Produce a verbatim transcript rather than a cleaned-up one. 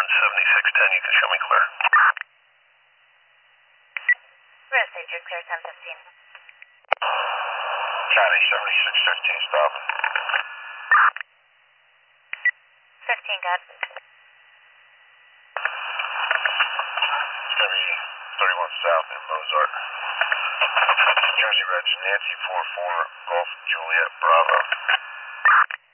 seventy-six ten, you can show me clear. Real estate, you're clear, ten fifteen. County seventy-six fifteen, stopping. fifteen, got. It's going to be thirty-one South in Mozart. Jersey Reg, Nancy four four, Golf Juliet Bravo.